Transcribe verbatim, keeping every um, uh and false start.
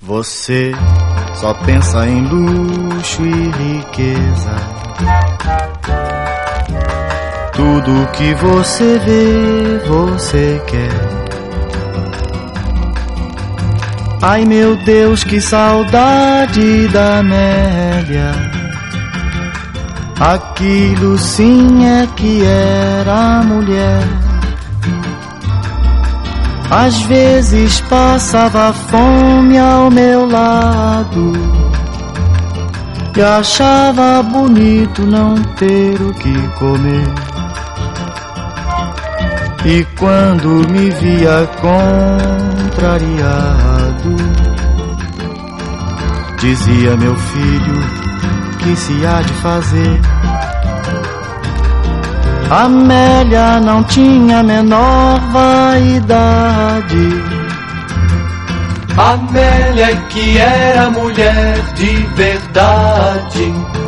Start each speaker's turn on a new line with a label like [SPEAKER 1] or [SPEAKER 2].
[SPEAKER 1] Você só pensa em luxo e riqueza. Tudo que você vê, você quer. Ai meu Deus, que saudade da Amélia. Aquilo sim é que era mulher. Às vezes passava fome ao meu lado e achava bonito não ter o que comer. E quando me via contrariado, dizia: meu filho, que se há de fazer? Amélia não tinha a menor vaidade.
[SPEAKER 2] Amélia que era mulher de verdade.